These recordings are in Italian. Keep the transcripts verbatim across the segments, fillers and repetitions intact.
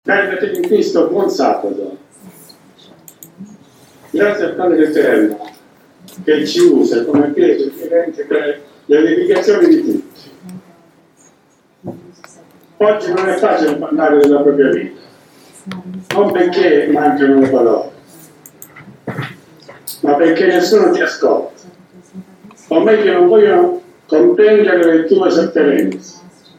Guardate in Cristo, buon sabato. Grazie al Padre Eterno che ci usa come Chiesa vivente per l'edificazione di tutti. Oggi non è facile parlare della propria vita, non perché mancano le parole, ma perché nessuno ti ascolta, o meglio non vogliono comprendere le tue sofferenze.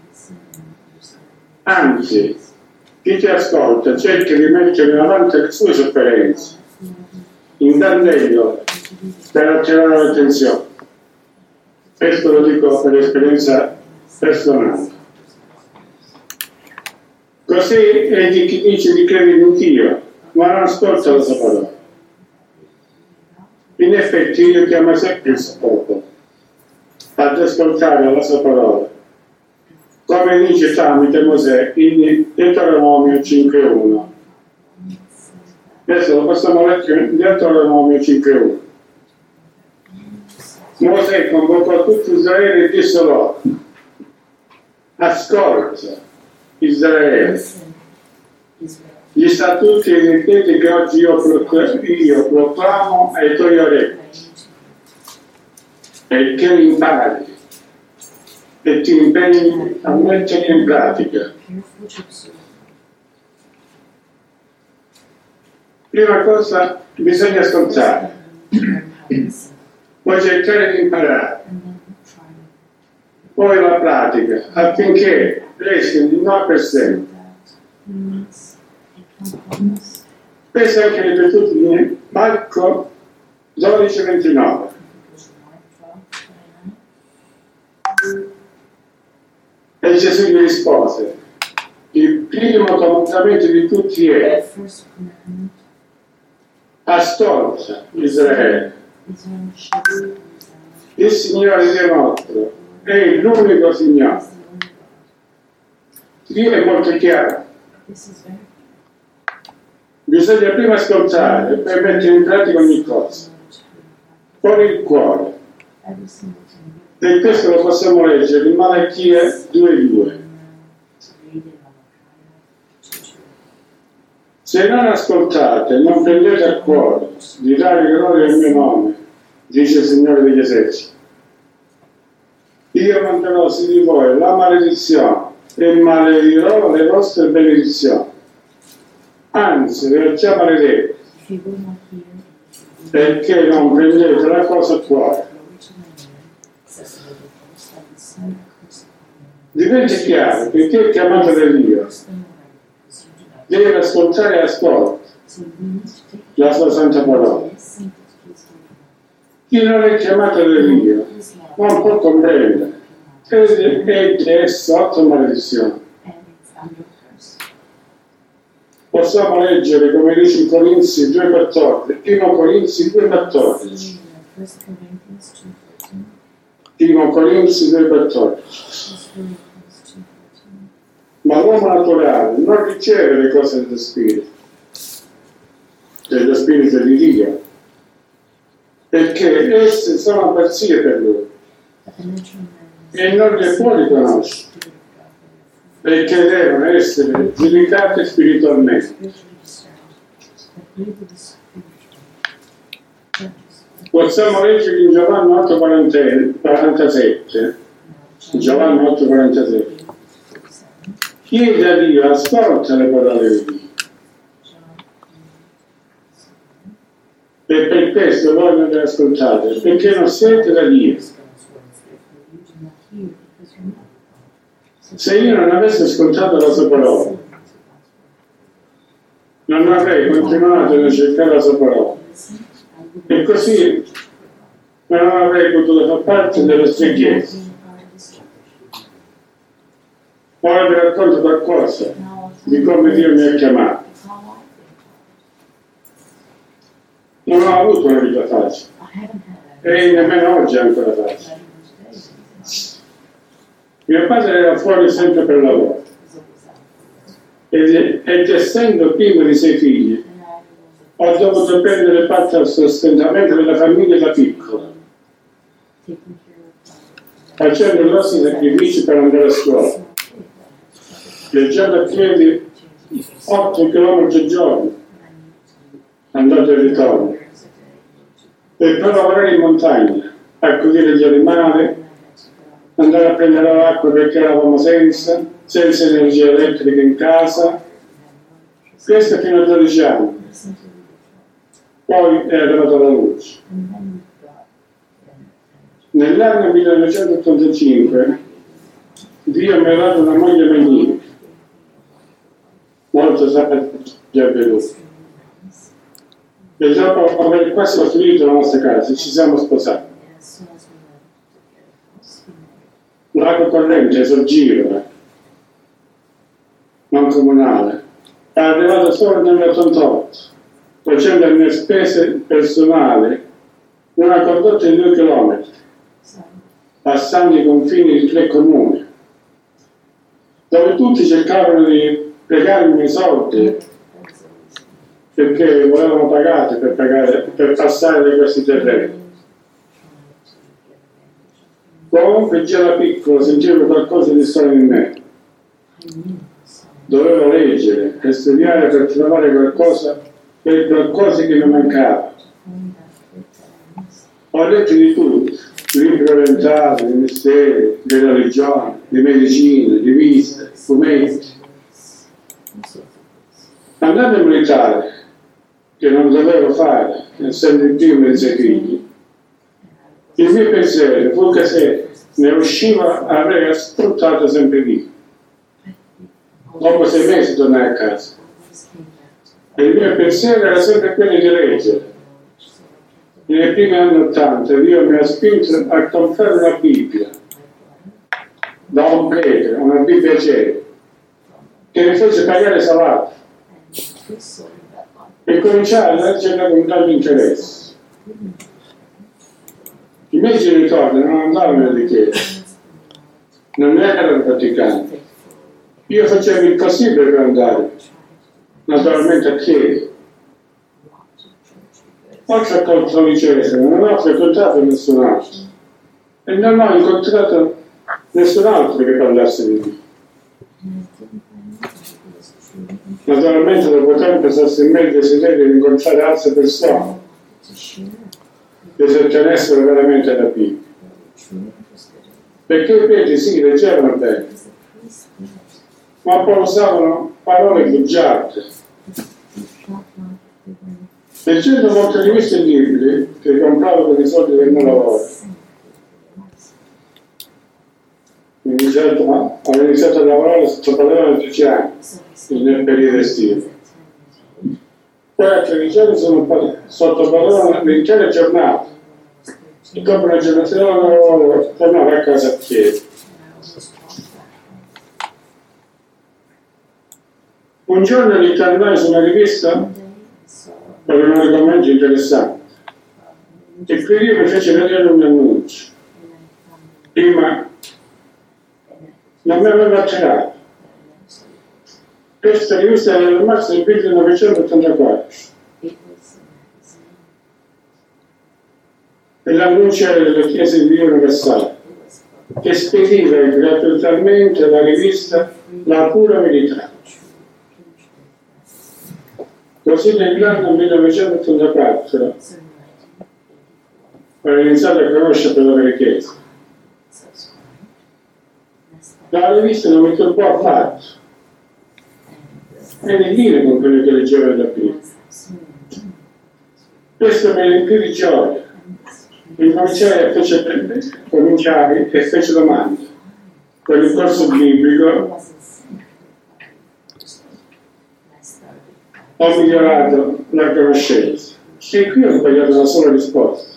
Anzi, chi ti ascolta cerca di mettere davanti le sue sofferenze, intendendole per attirare l'attenzione. Questo lo dico per esperienza personale. Così è di chi dice di credere in Dio, ma non ascolta la sua parola. In effetti io chiamo sempre il suo popolo ad ascoltare la sua parola, come dice tramite Mosè in Deuteronomio cinque uno. Adesso lo possiamo leggere in Deuteronomio cinque uno. Mosè convocò tutto Israele e disse loro: ascolta Israele, gli statuti e i decreti che oggi io proclamo, io proclamo ai tuoi orecchi, e che li impari e ti impegni a metterli in pratica. Prima cosa, bisogna ascoltare, poi cercare di imparare, poi la pratica, affinché resti di noi per sempre. Questo è anche ripetuto in Marco dodici ventinove. E Gesù gli rispose: il primo comandamento di tutti è: ascolta Israele, il Signore Dio nostro è l'unico Signore. Dio è molto chiaro. Bisogna prima ascoltare per mettere in pratica ogni cosa con il cuore. E questo lo possiamo leggere in Malachia due due. Se non ascoltate, non prendete a cuore di dare gloria al mio nome, dice il Signore degli eserciti, io manderò su di voi la maledizione e maledirò le vostre benedizioni. Anzi, vi ho già maledetto, perché non prendete la cosa a cuore. Diventa chiaro che chi è chiamato da Dio deve ascoltare e ascolta la sua santa parola. Chi non è chiamato da Dio non può comprendere ed è sotto maledizione. Possiamo leggere, come dice in Corinzi due quattordici, primo Corinzi due quattordici. primo Corinzi due quattordici. Ma l'uomo naturale non riceve le cose dello Spirito, dello Spirito di Dio, perché esse sono avversie per lui e non le può riconoscere, perché devono essere giudicate spiritualmente. Possiamo leggere in Giovanni otto quarantasette, Giovanni otto quarantasette. Chiede a Dio, ascolta le parole di Dio. E per questo voi non le ascoltate, perché non siete da Dio. Se io non avessi ascoltato la sua parola, non avrei continuato a cercare la sua parola. E così non avrei potuto far parte delle sue chiese. Ora vi racconto qualcosa di come Dio mi ha chiamato. Non ho avuto una vita facile e nemmeno oggi è ancora facile. Mio padre era fuori sempre per lavoro ed, ed essendo primo di sei figli ho dovuto prendere parte al sostentamento della famiglia da piccola, facendo grossi sacrifici per andare a scuola, viaggiando a piedi otto chilometri al giorno, andate e ritorno, e poi lavorare in montagna, accudire gli animali, andare a prendere l'acqua perché eravamo senza, senza energia elettrica in casa, questo fino a dodici anni. Poi è arrivata la luce. Nell'anno millenovecentottantacinque Dio mi ha dato una moglie magnifica, molto saggia e veloce. E dopo aver quasi costruito la nostra casa, ci siamo sposati. L'acqua corrente sul giro, non comunale, è arrivato solo nell'ottantotto, facendo le mie spese personali una condotta di due chilometri, passando i confini di tre comuni, dove tutti cercavano di piegarmi i soldi perché volevano pagare per, pagare, per passare da questi terreni. Comunque già da piccolo sentivo qualcosa di strano in me. Dovevo leggere e studiare per trovare qualcosa, per qualcosa che mi mancava. Ho letto di tutto, libri orientali, di misteri, di religione, di medicina, di vista, fumetti. Andando in militare, che non dovevo fare, essendo il primo dei sei figli, il mio pensiero fu che se ne usciva avrei sfruttato sempre via. Dopo sei mesi tornai a casa e il mio pensiero era sempre quello di leggere. Nei primi anni ottanta Dio mi ha spinto a comprare una Bibbia da un prete, una Bibbia ceca, che mi fece pagare salato e cominciai a leggerla con tanto interesse. I miei genitori non andavano alle chiese, non erano praticanti. Io facevo il possibile per andare, naturalmente a chiesa. Poi ci ho accolto liceo, non ho frequentato nessun altro e non ho incontrato nessun altro che parlasse di me. Naturalmente dopo tempo sorse in me il desiderio di incontrare altre persone che si ottenessero veramente la Bibbia. Perché i preti sì, leggevano bene, ma poi usavano parole bugiarte. Leggendo molte riviste e libri che compravo per i soldi del mio lavoro, ho iniziato, ho iniziato a lavorare sotto padrone a dieci anni, nel periodo estivo. Poi a tredici anni sono sotto padrone l'intera giornata e dopo una giornata tornavo a casa a piedi. Un giorno ritornai su una rivista per un argomento interessante e qui io mi fece vedere un annuncio. Prima non mi aveva attirato. Questa rivista era nel marzo del millenovecentottantaquattro e l'annuncio era della Chiesa di Dio Universale che spediva gratuitamente la rivista La Pura Verità. Così nell'anno millenovecentottantaquattro ho iniziato a conoscere per la Chiesa. La rivista non mi turbò affatto, e ne dire con quello che leggevo nella Bibbia. Questo mi riempì di gioia. Cominciai e fece, cominciai e fece domande. Per il corso biblico ho migliorato la conoscenza. E qui ho sbagliato una sola risposta.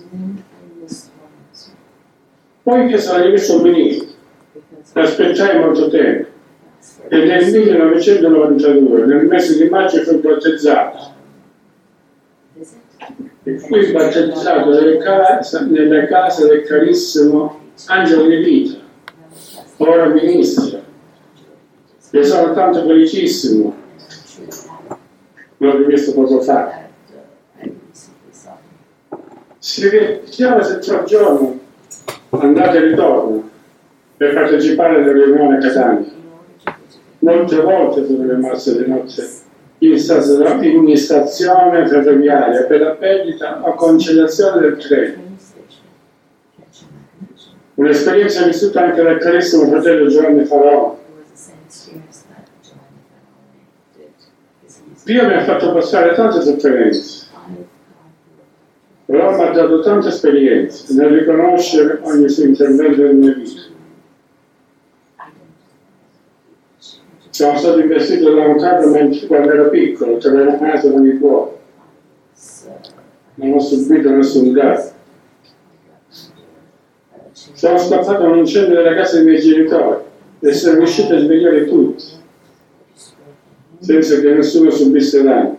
Poi che sarà rimesso un ministro. Aspettai molto tempo e nel millenovecentonovantadue, nel mese di maggio, fu battezzato. E fui battezzato nelle case, nella casa del carissimo Angelo di Vita, ora ministro. E sono tanto felicissimo, l'ho rivisto poco fa. Si chiama se tra giorni, andate e ritorno, per partecipare alle riunioni a Catania. Molte volte sono rimaste di notte in stazione ferroviaria per la perdita o cancellazione del treno. Un'esperienza vissuta anche dal carissimo fratello Giovanni Faraone. Dio mi ha fatto passare tante sofferenze, però mi ha dato tante esperienze nel riconoscere ogni suo intervento nella mia vita. Sono stato investito da un carro quando ero piccolo, telefonato con il cuore. Non ho subito nessun danno. Sono scappato a un incendio della casa dei miei genitori e sono riuscito a svegliare tutti, senza che nessuno subisse danni.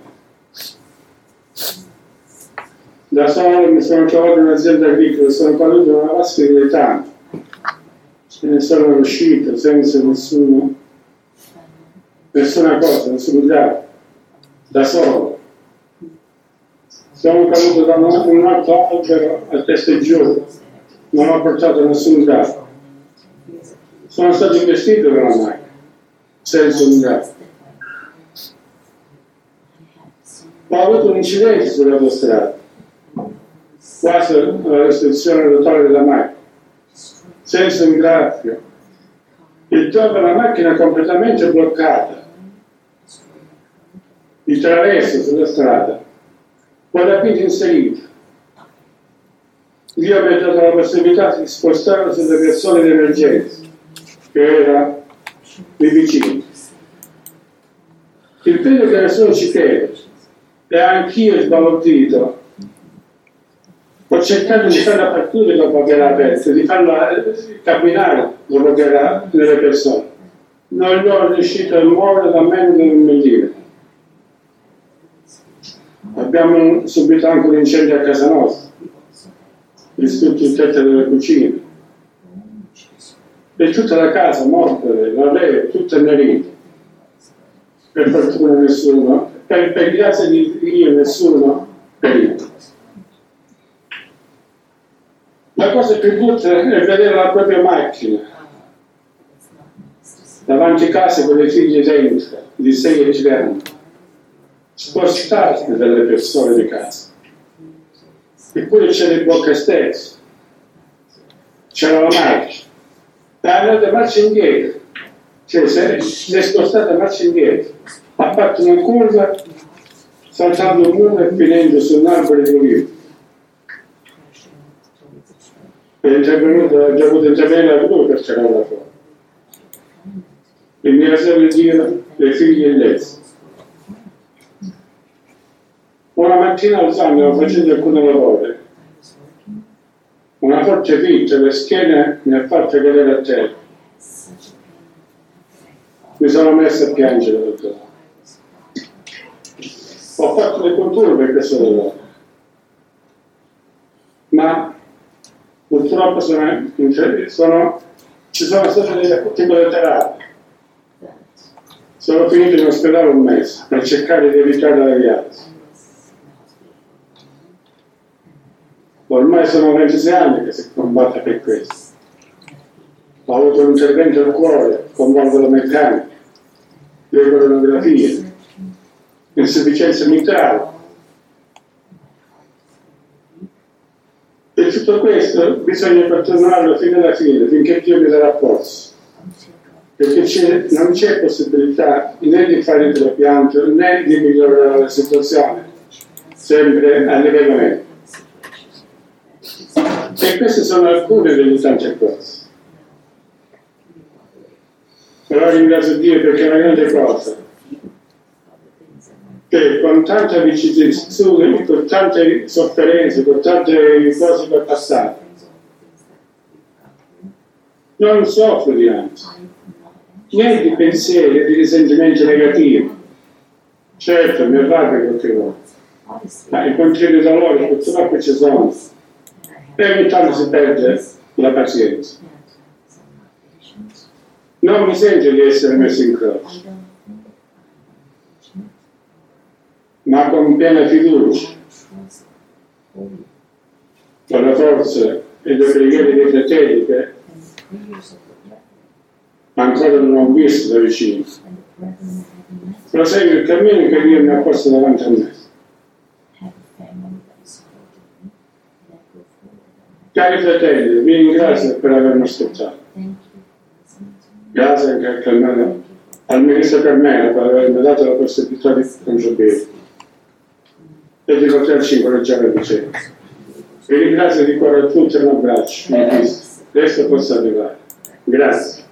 Da solo mi sono trovato in un'azienda agricola, sono caduto in una vasca di età e ne sono uscito senza nessuno, nessuna cosa, nessun danno, da solo. Sono caduto da un altro albero a testa giù, non ho portato nessun danno. Sono stato investito da una macchina, senza un danno. Ho avuto un incidente sull'autostrada, quasi alla restrizione totale della macchina, senza un graffio. Il topo della macchina è completamente bloccata, il traverso sulla strada, con la guida inserita. Dio mi ha dato la possibilità di spostarlo sulle persone di emergenza, che era lì vicino. Il fatto che nessuno ci crede, e anch'io sbalordito, ho cercato di farla partire dopo che era aperta, di farla camminare dopo che era nelle persone. Non l'ho riuscito a muovere da meno di un millimetro. Abbiamo subito anche un incendio a casa nostra, distrutto il tetto delle cucine. E tutta la casa morta, la leve, tutta annerita. Per fortuna nessuno, per, per grazia di Dio nessuno ferito. La cosa più brutta è vedere la propria macchina davanti a casa con le figlie dentro, di sei e tre anni, spostate dalle persone di casa. Eppure c'era il bocca stesso, c'era la macchina, è andata marcia indietro, cioè si è spostata marcia indietro, ha fatto una curva, saltando un muro e finendo su un albero di olivo. È intervenuto, ha dovuto intervenire la gru per tirarla fuori. Il mio fratello Dio, le figlie e lei. Una mattina alzando, facendo alcune lavori, una forte fitta alle schiene mi ha fatto cadere a terra. Mi sono messo a piangere tutto. Ho fatto le conture per questo lavoro, ma purtroppo sono, sono, ci sono state delle piccole terapie. Sono finito in ospedale un mese per cercare di evitare la rialza. Ormai sono ventisei anni che si combatte per questo. Ho avuto un intervento al cuore con valvola meccanica, le coronografie, insufficienza mitrale. Per tutto questo bisogna continuarlo fino alla fine, finché Dio mi darà forza. Perché c'è, non c'è possibilità né di fare il trapianto né di migliorare la situazione, sempre a livello medico. E queste sono alcune delle tante cose. Però ringrazio Dio perché è una grande cosa, che con tanta vicissitudine, con tante sofferenze, con tante cose che ho passato, non soffro di ansia, né di pensieri, di risentimenti negativi. Certo, mi arrabbio qualche volta, ma i continui di dolore purtroppo ci sono. E ogni tanto si perde la pazienza. Non mi sento di essere messo in croce, ma con piena fiducia, con la forza e le preghiere dei fratelli che ancora non ho visto da vicino. Prosegui il cammino che Dio mi ha posto davanti a me. Cari fratelli, vi ringrazio per avermi ascoltato. Grazie anche al, al ministro Carmelo per avermi dato la possibilità di contribuire e di poterci incoraggiare a vicenda. Vi ringrazio di cuore a tutti, un abbraccio, questo possa arrivare. Grazie.